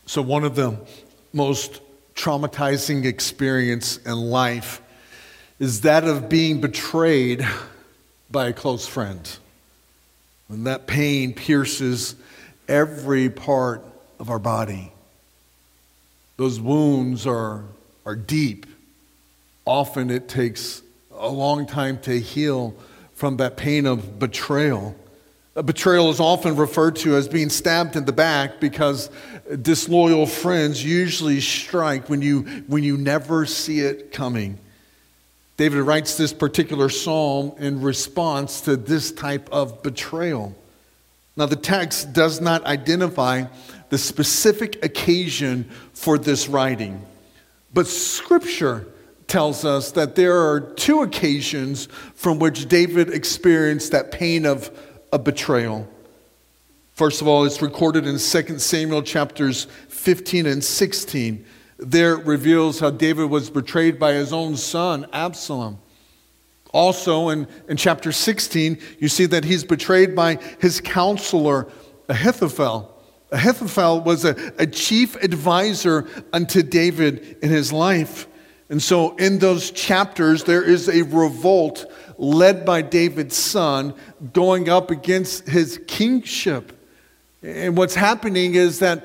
So one of the most traumatizing experience in life is that of being betrayed by a close friend. And that pain pierces every part of our body. Those wounds are deep. Often it takes a long time to heal from that pain of betrayal. A betrayal is often referred to as being stabbed in the back because disloyal friends usually strike when you never see it coming. David writes this particular psalm in response to this type of betrayal. Now, the text does not identify the specific occasion for this writing, but Scripture tells us that there are two occasions from which David experienced that pain of a betrayal. First of all, it's recorded in 2 Samuel chapters 15 and 16. There it reveals how David was betrayed by his own son, Absalom. Also in chapter 16, you see that he's betrayed by his counselor, Ahithophel. Ahithophel was a chief advisor unto David in his life. And so in those chapters, there is a revolt led by David's son going up against his kingship. And what's happening is that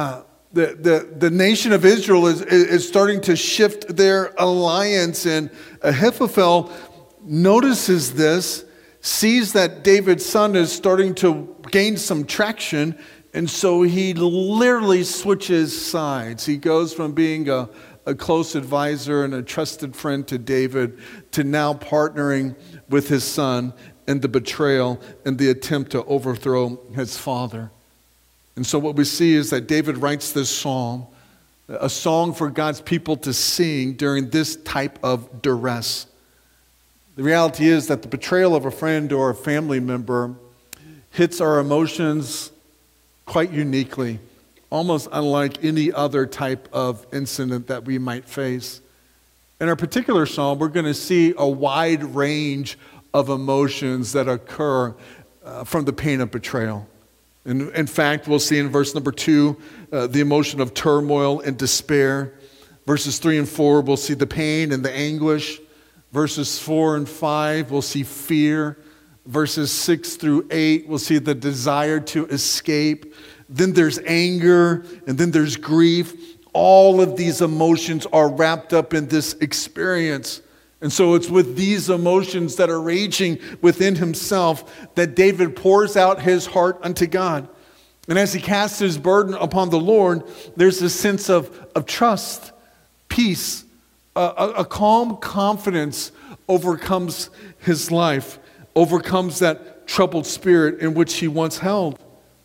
the nation of Israel is starting to shift their alliance, and Ahithophel notices this, sees that David's son is starting to gain some traction, and so he literally switches sides. He goes from being a close advisor and a trusted friend to David to now partnering with his son in the betrayal and the attempt to overthrow his father. And so what we see is that David writes this psalm, a song for God's people to sing during this type of duress. The reality is that the betrayal of a friend or a family member hits our emotions quite uniquely, almost unlike any other type of incident that we might face. In our particular psalm, we're going to see a wide range of emotions that occur from the pain of betrayal. And in fact, we'll see in verse number 2, the emotion of turmoil and despair. Verses 3 and 4, we'll see the pain and the anguish. Verses 4 and 5, we'll see fear. Verses 6 through 8, we'll see the desire to escape. Then there's anger, and then there's grief. All of these emotions are wrapped up in this experience. And so it's with these emotions that are raging within himself that David pours out his heart unto God. And as he casts his burden upon the Lord, there's a sense of trust, peace, a calm confidence overcomes his life, overcomes that troubled spirit in which he once held.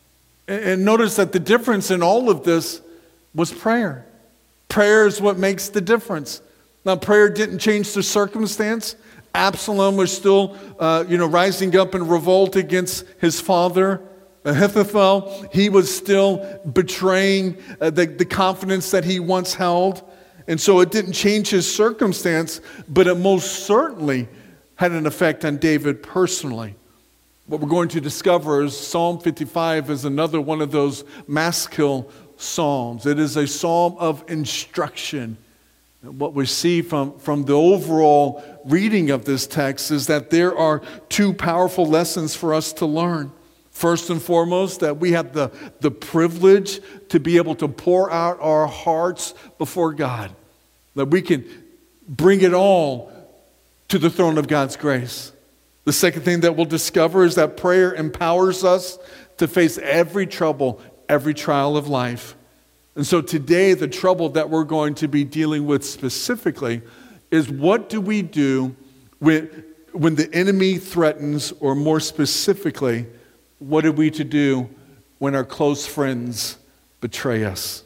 And notice that the difference in all of this was prayer. Prayer is what makes the difference. Now, prayer didn't change the circumstance. Absalom was still, rising up in revolt against his father. Ahithophel, he was still betraying the confidence that he once held. And so it didn't change his circumstance, but it most certainly had an effect on David personally. What we're going to discover is Psalm 55 is another one of those maskil psalms. It is a psalm of instruction. What we see from the overall reading of this text is that there are two powerful lessons for us to learn. First and foremost, that we have the privilege to be able to pour out our hearts before God. That we can bring it all to the throne of God's grace. The second thing that we'll discover is that prayer empowers us to face every trouble, every trial of life. And so today, the trouble that we're going to be dealing with specifically is what do we do when the enemy threatens, or more specifically, what are we to do when our close friends betray us?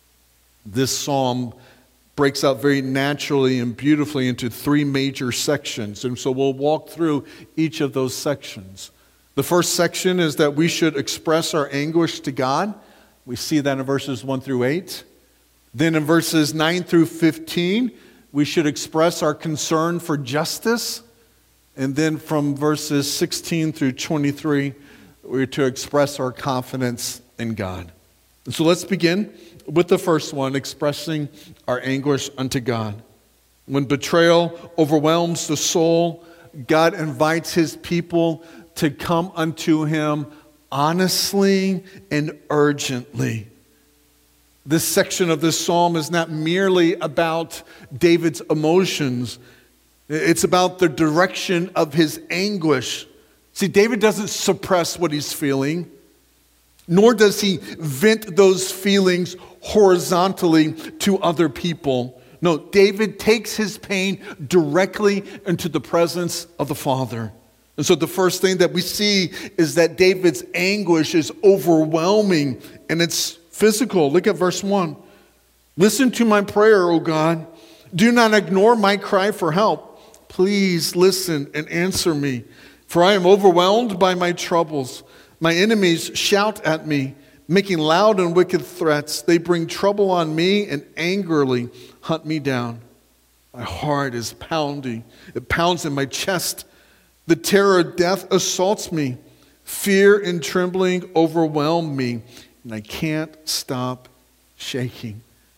This psalm breaks out very naturally and beautifully into three major sections. And so we'll walk through each of those sections. The first section is that we should express our anguish to God. We see that in verses 1 through 8. Then in verses 9 through 15, we should express our concern for justice. And then from verses 16 through 23, we're to express our confidence in God. So let's begin with the first one, expressing our anguish unto God. When betrayal overwhelms the soul, God invites his people to come unto him honestly and urgently. This section of this psalm is not merely about David's emotions. It's about the direction of his anguish. See, David doesn't suppress what he's feeling, nor does he vent those feelings horizontally to other people. No, David takes his pain directly into the presence of the Father. And so the first thing that we see is that David's anguish is overwhelming and it's physical. Look at verse 1. Listen to my prayer, O God. Do not ignore my cry for help. Please listen and answer me, for I am overwhelmed by my troubles. My enemies shout at me, making loud and wicked threats. They bring trouble on me and angrily hunt me down. My heart is pounding. It pounds in my chest. The terror of death assaults me. Fear and trembling overwhelm me, and I can't stop shaking.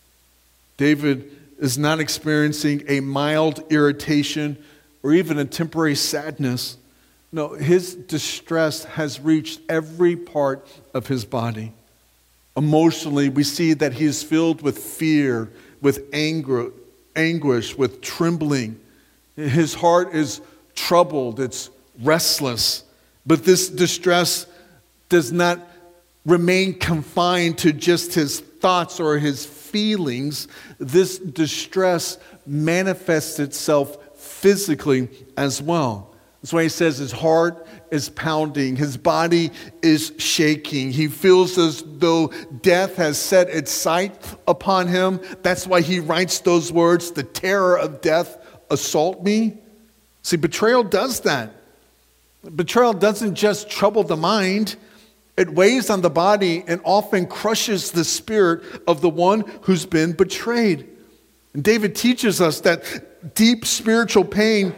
David is not experiencing a mild irritation or even a temporary sadness. No, his distress has reached every part of his body. Emotionally, we see that he is filled with fear, with anger, anguish, with trembling. His heart is troubled, it's restless. But this distress does not remain confined to just his thoughts or his feelings. This distress manifests itself physically as well. That's why he says his heart is pounding, his body is shaking. He feels as though death has set its sight upon him. That's why he writes those words, the terror of death assault me. See, betrayal does that. Betrayal doesn't just trouble the mind, it weighs on the body and often crushes the spirit of the one who's been betrayed. And David teaches us that deep spiritual pain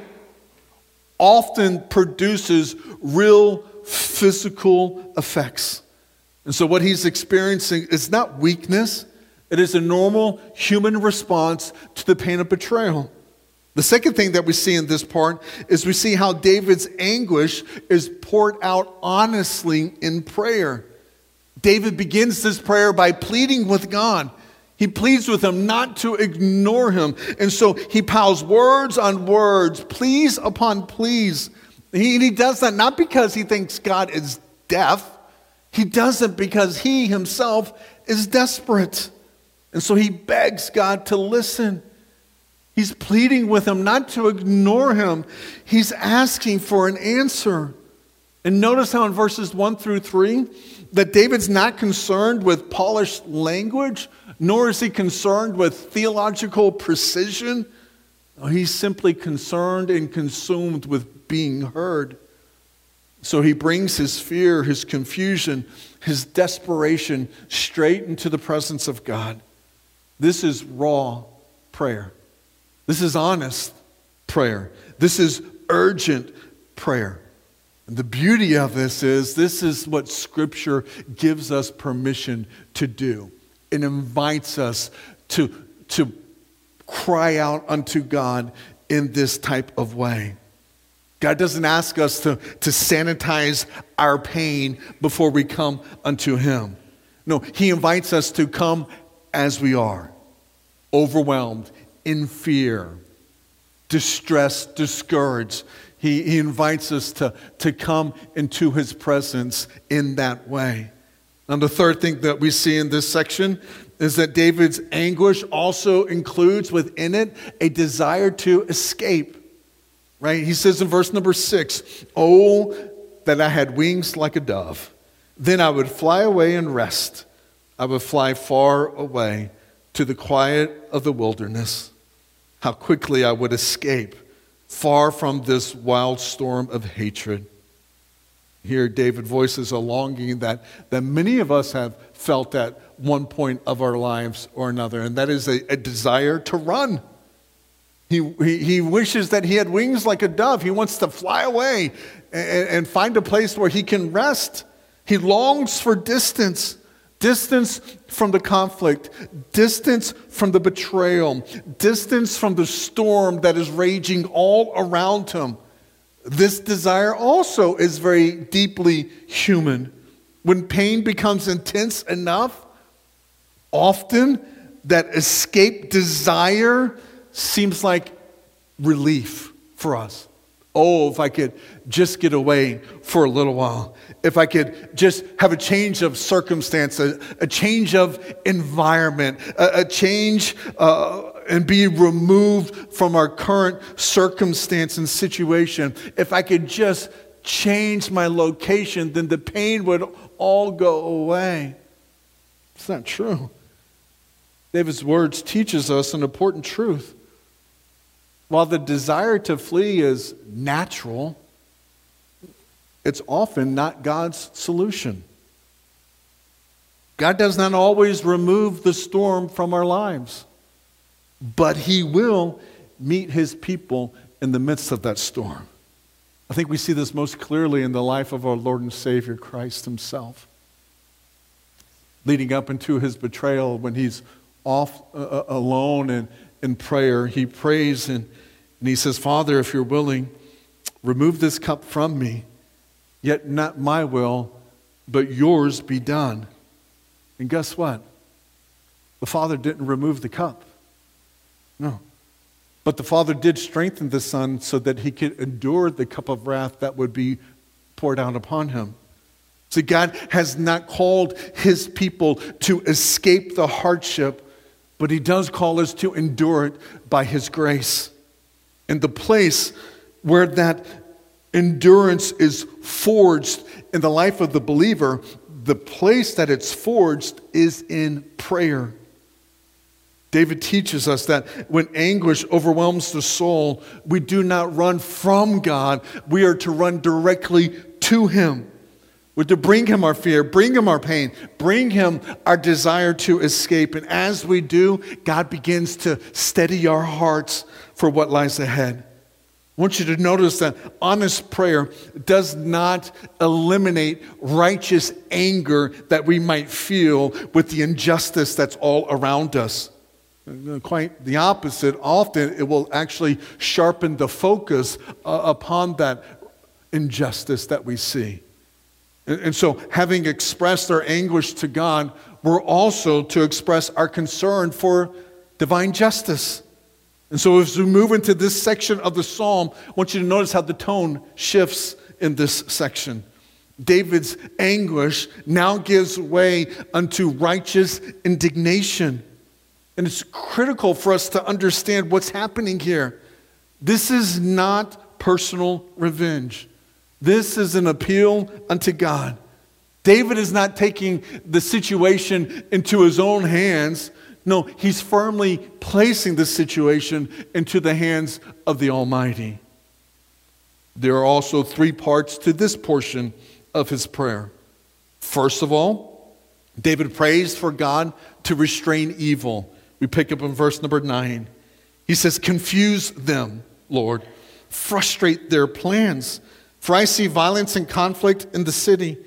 often produces real physical effects. And so what he's experiencing is not weakness, it is a normal human response to the pain of betrayal. The second thing that we see in this part is we see how David's anguish is poured out honestly in prayer. David begins this prayer by pleading with God. He pleads with him not to ignore him. And so he piles words on words, pleas upon pleas. He does that not because he thinks God is deaf. He does it because he himself is desperate. And so he begs God to listen. He's pleading with him not to ignore him. He's asking for an answer. And notice how in verses 1 through 3, that David's not concerned with polished language, nor is he concerned with theological precision. No, he's simply concerned and consumed with being heard. So he brings his fear, his confusion, his desperation straight into the presence of God. This is raw prayer. This is honest prayer. This is urgent prayer. And the beauty of this is what Scripture gives us permission to do. It invites us to cry out unto God in this type of way. God doesn't ask us to sanitize our pain before we come unto Him. No, He invites us to come as we are, overwhelmed, in fear, distressed, discouraged. He invites us to come into His presence in that way. And the third thing that we see in this section is that David's anguish also includes within it a desire to escape. Right? He says in verse number 6, "Oh, that I had wings like a dove. Then I would fly away and rest. I would fly far away to the quiet of the wilderness. How quickly I would escape far from this wild storm of hatred." Here David voices a longing that many of us have felt at one point of our lives or another, and that is a desire to run. He wishes that he had wings like a dove. He wants to fly away and find a place where he can rest. He longs for distance. Distance from the conflict, distance from the betrayal, distance from the storm that is raging all around him. This desire also is very deeply human. When pain becomes intense enough, often that escape desire seems like relief for us. Oh, if I could just get away for a little while. If I could just have a change of circumstance, a change of environment, a change and be removed from our current circumstance and situation. If I could just change my location, then the pain would all go away. It's not true. David's words teaches us an important truth. While the desire to flee is natural, it's often not God's solution. God does not always remove the storm from our lives, but He will meet His people in the midst of that storm. I think we see this most clearly in the life of our Lord and Savior, Christ Himself. Leading up into His betrayal, when He's off alone and in prayer, He prays and He says, Father, if you're willing, remove this cup from me, yet not my will, but yours be done. And guess what? The Father didn't remove the cup. No. But the Father did strengthen the Son so that He could endure the cup of wrath that would be poured out upon Him. So God has not called His people to escape the hardship, but He does call us to endure it by His grace. And the place where that endurance is forged in the life of the believer, the place that it's forged is in prayer. David teaches us that when anguish overwhelms the soul, we do not run from God. We are to run directly to Him. We're to bring Him our fear, bring Him our pain, bring Him our desire to escape. And as we do, God begins to steady our hearts for what lies ahead. I want you to notice that honest prayer does not eliminate righteous anger that we might feel with the injustice that's all around us. Quite the opposite. Often it will actually sharpen the focus upon that injustice that we see. And so, having expressed our anguish to God, we're also to express our concern for divine justice. And so as we move into this section of the psalm, I want you to notice how the tone shifts in this section. David's anguish now gives way unto righteous indignation. And it's critical for us to understand what's happening here. This is not personal revenge. This is an appeal unto God. David is not taking the situation into his own hands. No, he's firmly placing the situation into the hands of the Almighty. There are also three parts to this portion of his prayer. First of all, David prays for God to restrain evil. We pick up in verse number 9. He says, confuse them, Lord. Frustrate their plans. For I see violence and conflict in the city.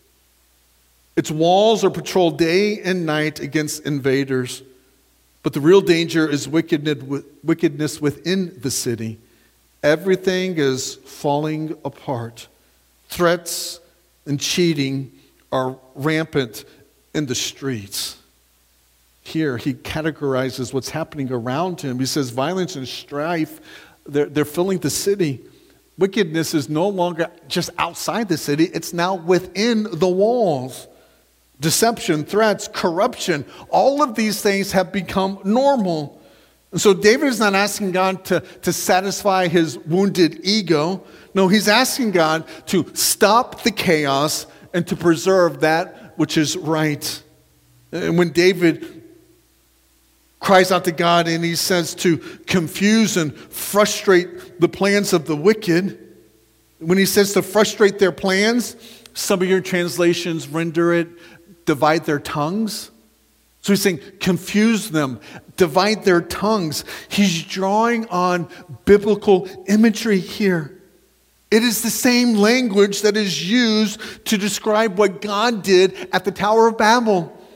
Its walls are patrolled day and night against invaders. But the real danger is wickedness within the city. Everything is falling apart. Threats and cheating are rampant in the streets. Here, he categorizes what's happening around him. He says violence and strife, they're filling the city. Wickedness is no longer just outside the city, it's now within the walls. Deception, threats, corruption, all of these things have become normal. And so David is not asking God to satisfy his wounded ego. No, he's asking God to stop the chaos and to preserve that which is right. And when David cries out to God and he says to confuse and frustrate the plans of the wicked, when he says to frustrate their plans, some of your translations render it divide their tongues. So he's saying confuse them, divide their tongues. He's drawing on biblical imagery here. It is the same language that is used to describe what God did at the Tower of Babel.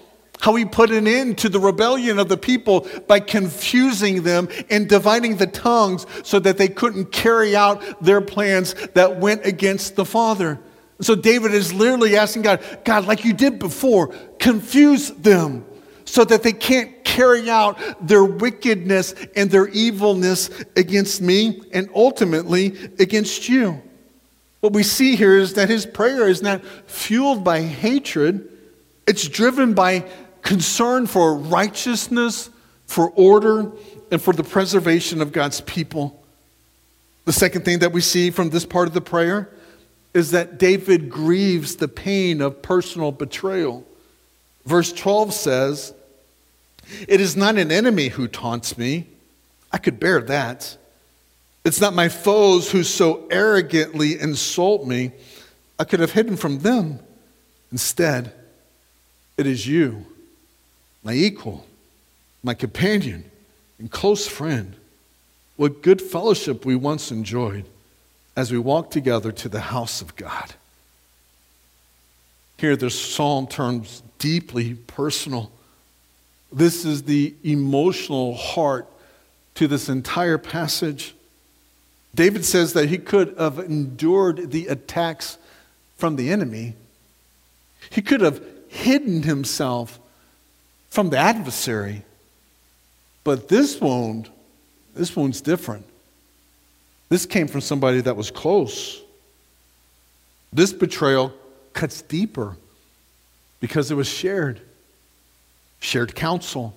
how he put an end to the rebellion of the people by confusing them and dividing the tongues so that they couldn't carry out their plans that went against the Father. So David is literally asking God, like you did before, confuse them so that they can't carry out their wickedness and their evilness against me and ultimately against you. What we see here is that his prayer is not fueled by hatred. It's driven by concern for righteousness, for order, and for the preservation of God's people. The second thing that we see from this part of the prayer is that David grieves the pain of personal betrayal. Verse 12 says, "It is not an enemy who taunts me. I could bear that. It's not my foes who so arrogantly insult me. I could have hidden from them. Instead, it is you, my equal, my companion, and close friend. What good fellowship we once enjoyed as we walked together to the house of God." Here, the psalm turns deeply personal. This is the emotional heart to this entire passage. David says that he could have endured the attacks from the enemy. He could have hidden himself from the adversary. But this wound's different. This came from somebody that was close. This betrayal cuts deeper because it was shared counsel,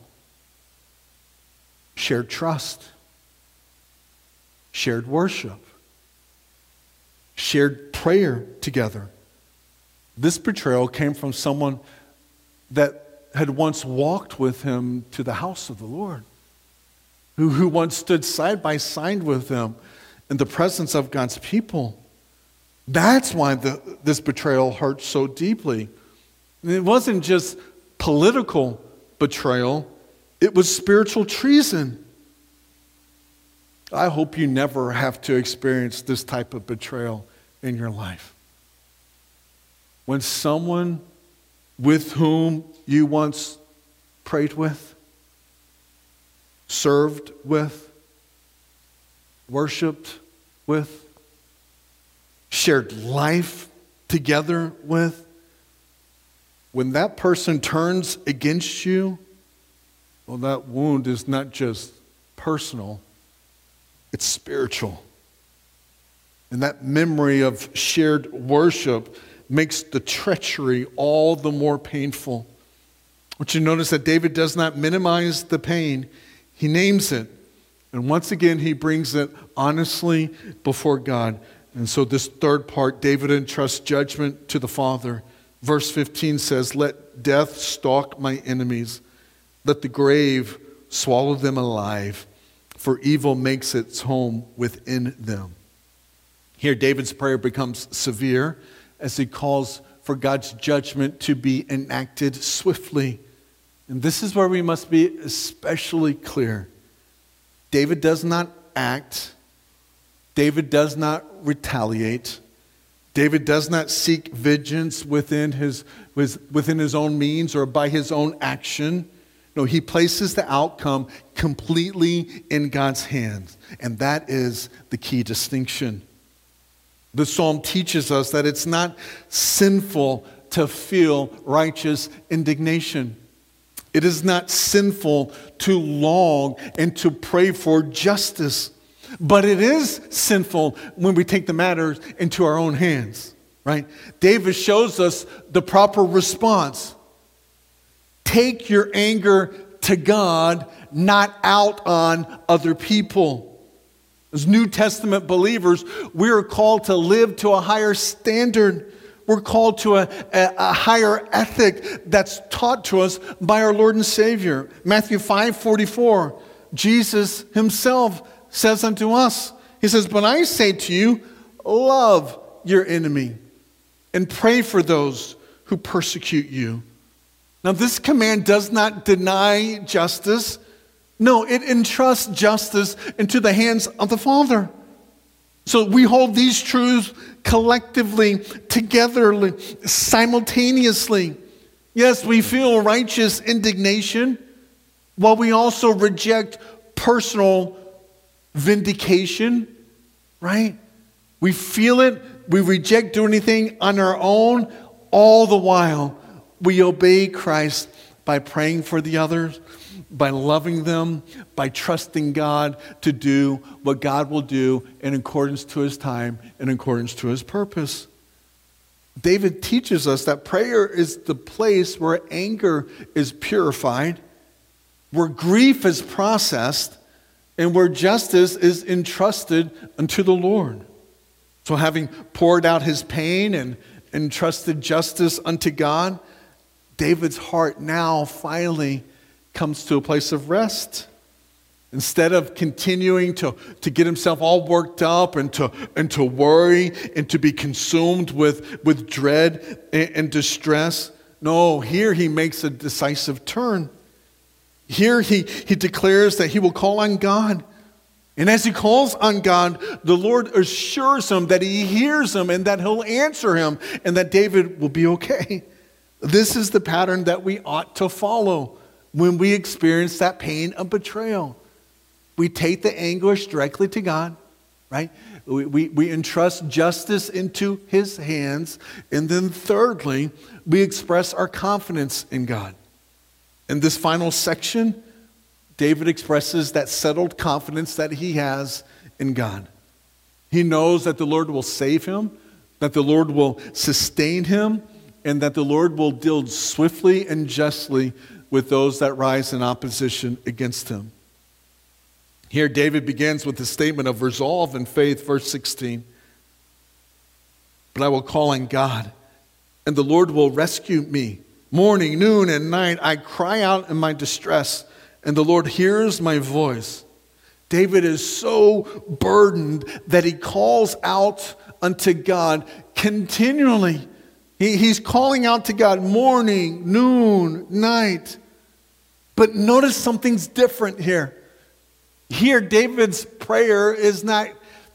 shared trust, shared worship, shared prayer together. This betrayal came from someone that had once walked with him to the house of the Lord, who once stood side by side with him in the presence of God's people. That's why this betrayal hurt so deeply. And it wasn't just political betrayal, it was spiritual treason. I hope you never have to experience this type of betrayal in your life. When someone with whom you once prayed with, served with, worshiped with, shared life together with, when that person turns against you, well, that wound is not just personal, it's spiritual. And that memory of shared worship makes the treachery all the more painful. But you notice that David does not minimize the pain. He names it. And once again, he brings it honestly before God. And so this third part, David entrusts judgment to the Father. Verse 15 says, "Let death stalk my enemies. Let the grave swallow them alive, for evil makes its home within them." Here, David's prayer becomes severe as he calls for God's judgment to be enacted swiftly. And this is where we must be especially clear. David does not act. David does not retaliate. David does not seek vengeance within his own means or by his own action. No, he places the outcome completely in God's hands. And that is the key distinction. The psalm teaches us that it's not sinful to feel righteous indignation. It is not sinful to long and to pray for justice. But it is sinful when we take the matters into our own hands, right? David shows us the proper response. Take your anger to God, not out on other people. As New Testament believers, we are called to live to a higher standard. We're called to a higher ethic that's taught to us by our Lord and Savior. Matthew 5:44, Jesus himself says unto us, he says, "But I say to you, love your enemy and pray for those who persecute you." Now, this command does not deny justice. No, it entrusts justice into the hands of the Father. So we hold these truths collectively, together, simultaneously. Yes, we feel righteous indignation, while we also reject personal vindication, right? We feel it, we reject doing anything on our own, all the while we obey Christ by praying for the others, by loving them, by trusting God to do what God will do in accordance to his time, in accordance to his purpose. David teaches us that prayer is the place where anger is purified, where grief is processed, and where justice is entrusted unto the Lord. So having poured out his pain and entrusted justice unto God, David's heart now finally comes to a place of rest. Instead of continuing to get himself all worked up and to worry and to be consumed with dread and distress, no, here he makes a decisive turn. Here he declares that he will call on God. And as he calls on God, the Lord assures him that he hears him and that he'll answer him and that David will be okay. This is the pattern that we ought to follow when we experience that pain of betrayal. We take the anguish directly to God, right? We entrust justice into his hands. And then thirdly, we express our confidence in God. In this final section, David expresses that settled confidence that he has in God. He knows that the Lord will save him, that the Lord will sustain him, and that the Lord will deal swiftly and justly with those that rise in opposition against him. Here, David begins with a statement of resolve and faith, verse 16. But I will call on God, and the Lord will rescue me. Morning, noon, and night, I cry out in my distress, and the Lord hears my voice. David is so burdened that he calls out unto God continually. He's calling out to God morning, noon, night. But notice something's different here. Here, David's prayer is not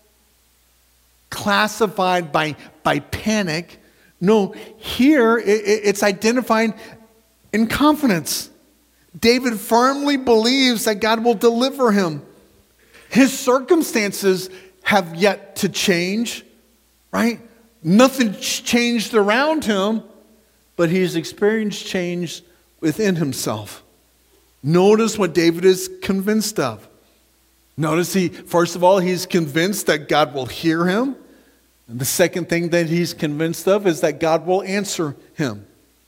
classified by panic. No, here it's identified in confidence. David firmly believes that God will deliver him. His circumstances have yet to change, right? Nothing's changed around him, but he's experienced change within himself. Notice what David is convinced of. Notice first of all, he's convinced that God will hear him. And the second thing that he's convinced of is that God will answer him.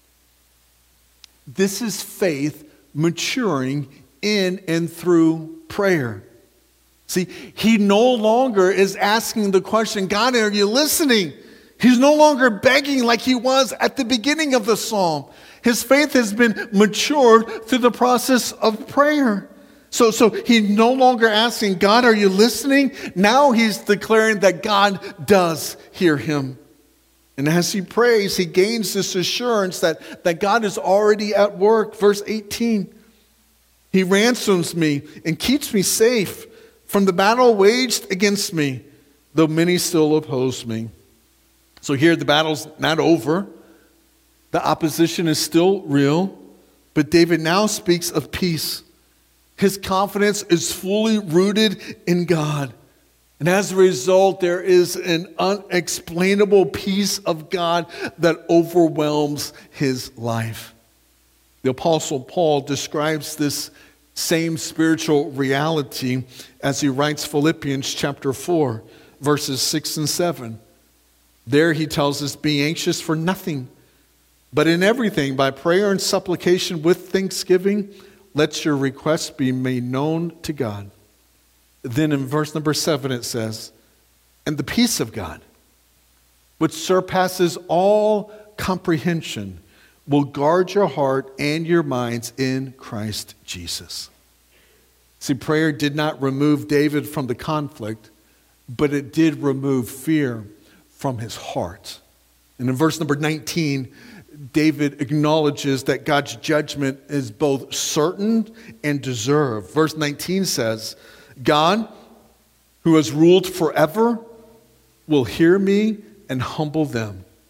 This is faith maturing in and through prayer. See, he no longer is asking the question, God, are you listening? He's no longer begging like he was at the beginning of the psalm. His faith has been matured through the process of prayer. So he's no longer asking, God, are you listening? Now he's declaring that God does hear him. And as he prays, he gains this assurance that God is already at work. Verse 18, he ransoms me and keeps me safe from the battle waged against me, though many still oppose me. So here the battle's not over. The opposition is still real, but David now speaks of peace. His confidence is fully rooted in God. And as a result, there is an unexplainable peace of God that overwhelms his life. The Apostle Paul describes this same spiritual reality as he writes Philippians chapter 4, verses 6 and 7. There he tells us, be anxious for nothing, but in everything, by prayer and supplication with thanksgiving, let your requests be made known to God. Then in verse number 7 it says, and the peace of God, which surpasses all comprehension, will guard your heart and your minds in Christ Jesus. See, prayer did not remove David from the conflict, but it did remove fear from his heart. And in verse number 19, David acknowledges that God's judgment is both certain and deserved. Verse 19 says, God, who has ruled forever, will hear me and humble them.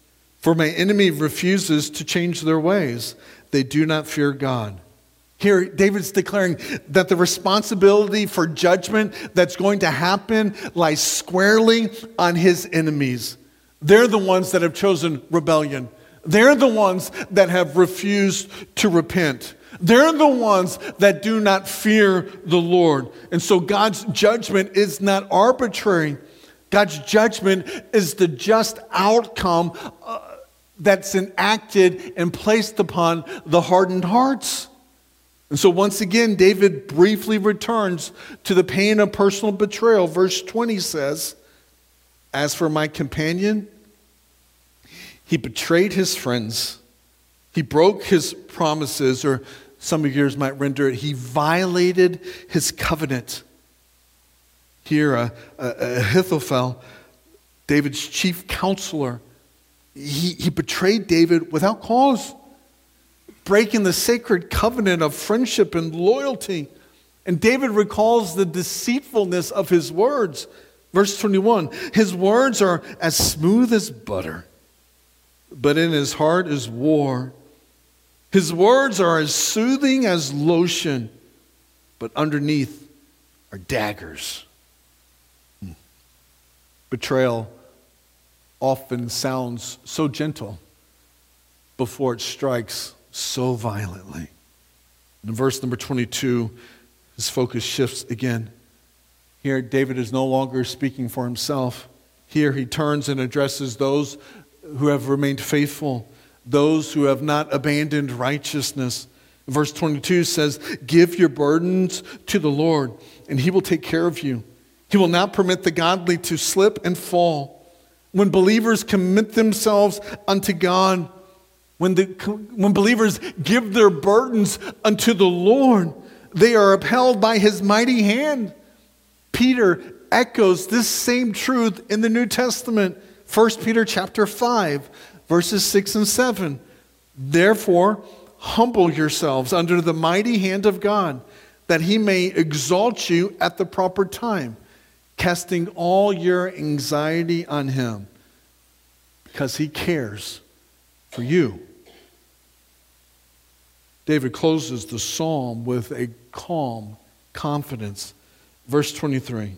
For my enemy refuses to change their ways. They do not fear God. Here, David's declaring that the responsibility for judgment that's going to happen lies squarely on his enemies. They're the ones that have chosen rebellion. They're the ones that have refused to repent. They're the ones that do not fear the Lord. And so God's judgment is not arbitrary. God's judgment is the just outcome that's enacted and placed upon the hardened hearts. And so once again, David briefly returns to the pain of personal betrayal. Verse 20 says, as for my companion, he betrayed his friends. He broke his promises, or some of yours might render it, he violated his covenant. Here, Ahithophel, David's chief counselor, he betrayed David without cause, breaking the sacred covenant of friendship and loyalty. And David recalls the deceitfulness of his words. Verse 21, his words are as smooth as butter, but in his heart is war. His words are as soothing as lotion, but underneath are daggers. Betrayal often sounds so gentle before it strikes so violently. In verse number 22, his focus shifts again. Here, David is no longer speaking for himself. Here, he turns and addresses those who have remained faithful, those who have not abandoned righteousness. Verse 22 says, give your burdens to the Lord, and he will take care of you. He will not permit the godly to slip and fall. When believers commit themselves unto God, when believers give their burdens unto the Lord, they are upheld by his mighty hand. Peter echoes this same truth in the New Testament. 1 Peter chapter 5, verses 6 and 7. Therefore, humble yourselves under the mighty hand of God, that he may exalt you at the proper time, casting all your anxiety on him, because he cares for you. David closes the psalm with a calm confidence. Verse 23.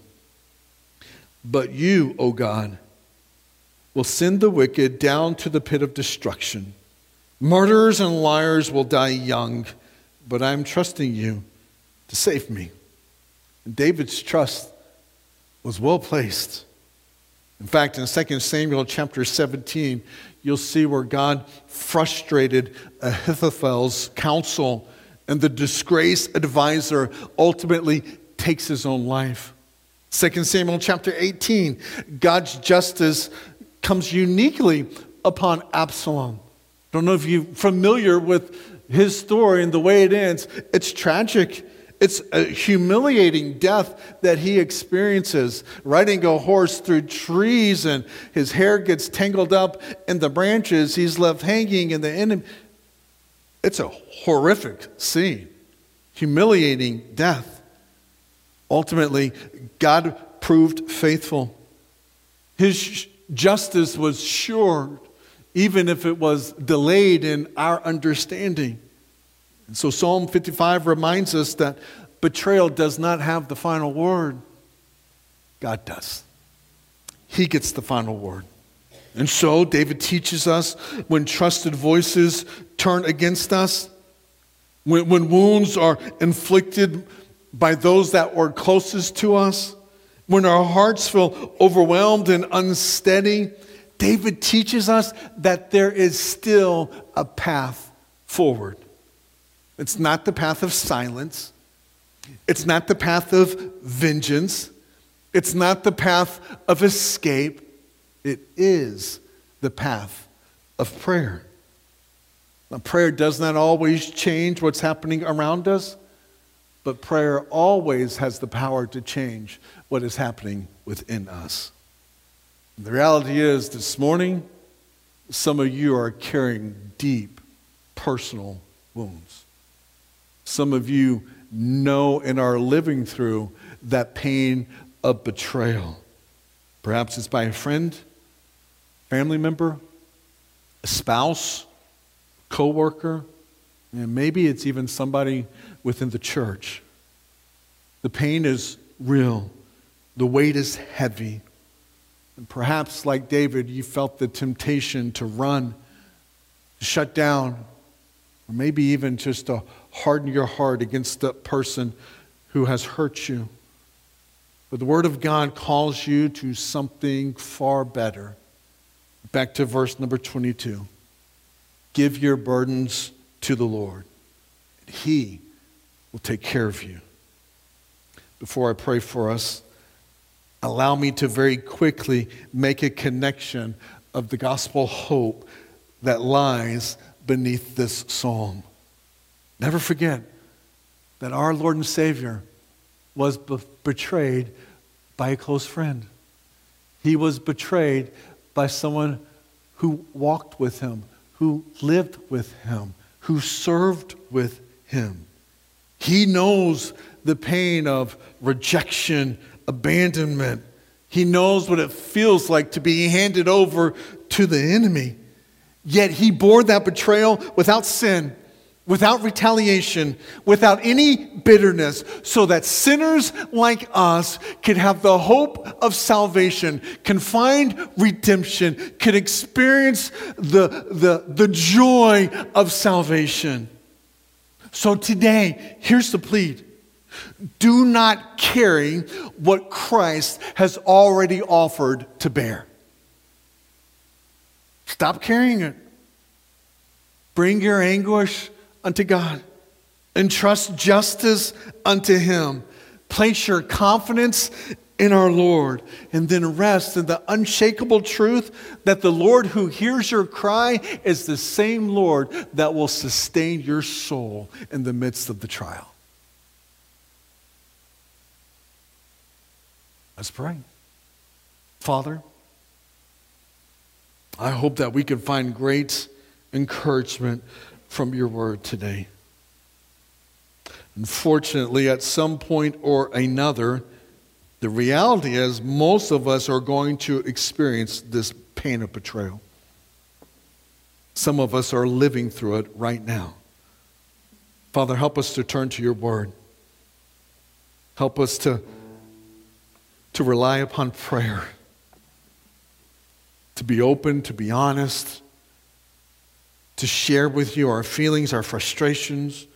But you, O God, will send the wicked down to the pit of destruction. Murderers and liars will die young, but I'm trusting you to save me. And David's trust was well placed. In fact, in 2 Samuel chapter 17, you'll see where God frustrated Ahithophel's counsel, and the disgraced advisor ultimately takes his own life. 2 Samuel chapter 18, God's justice comes uniquely upon Absalom. I don't know if you're familiar with his story and the way it ends. It's tragic. It's a humiliating death that he experiences, riding a horse through trees, and his hair gets tangled up in the branches. He's left hanging in the enemy. It's a horrific scene. Humiliating death. Ultimately, God proved faithful. His justice was sure, even if it was delayed in our understanding. And so Psalm 55 reminds us that betrayal does not have the final word. God does. He gets the final word. And so David teaches us when trusted voices turn against us, when wounds are inflicted by those that were closest to us, when our hearts feel overwhelmed and unsteady, David teaches us that there is still a path forward. It's not the path of silence. It's not the path of vengeance. It's not the path of escape. It is the path of prayer. Now, prayer does not always change what's happening around us, but prayer always has the power to change what is happening within us. And the reality is, this morning, some of you are carrying deep personal wounds. Some of you know and are living through that pain of betrayal. Perhaps it's by a friend, family member, a spouse, coworker, and maybe it's even somebody within the church. The pain is real. The weight is heavy. And perhaps, like David, you felt the temptation to run, to shut down, or maybe even just to harden your heart against the person who has hurt you. But the Word of God calls you to something far better. Back to verse number 22. Give your burdens to the Lord, and He will take care of you. Before I pray for us, allow me to very quickly make a connection of the gospel hope that lies beneath this psalm. Never forget that our Lord and Savior was betrayed by a close friend. He was betrayed by someone who walked with him, who lived with him, who served with him. He knows the pain of rejection, abandonment. He knows what it feels like to be handed over to the enemy. Yet he bore that betrayal without sin, without retaliation, without any bitterness, so that sinners like us could have the hope of salvation, can find redemption, can experience the joy of salvation. So today, here's the plea. Do not carry what Christ has already offered to bear. Stop carrying it. Bring your anguish unto God. Entrust justice unto Him. Place your confidence in our Lord. And then rest in the unshakable truth that the Lord who hears your cry is the same Lord that will sustain your soul in the midst of the trial. Let's pray. Father, I hope that we can find great encouragement from your word today. Unfortunately, at some point or another, the reality is most of us are going to experience this pain of betrayal. Some of us are living through it right now. Father, help us to turn to your word. Help us to rely upon prayer, to be open, to be honest, to share with you our feelings, our frustrations,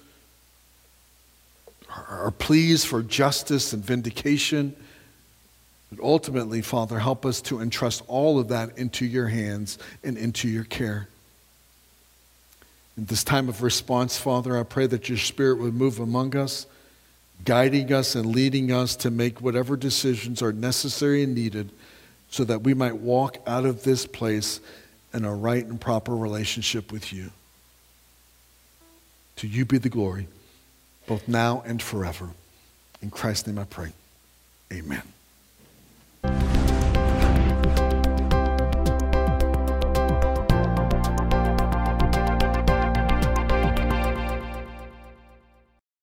our pleas for justice and vindication. But ultimately, Father, help us to entrust all of that into your hands and into your care. In this time of response, Father, I pray that your Spirit would move among us, guiding us and leading us to make whatever decisions are necessary and needed so that we might walk out of this place in a right and proper relationship with you. To you be the glory, both now and forever. In Christ's name I pray. Amen.